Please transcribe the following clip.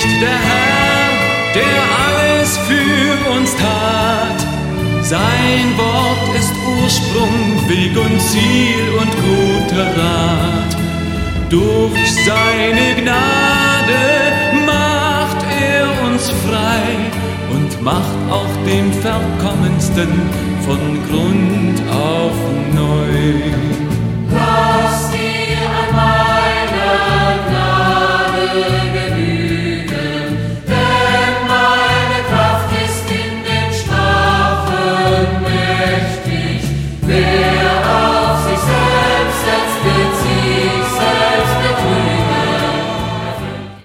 der Herr, der alles für uns tat. Sein Wort ist Ursprung, Weg und Ziel und guter Rat. Durch seine Gnade macht er uns frei und macht auch den Verkommensten von Grund auf neu.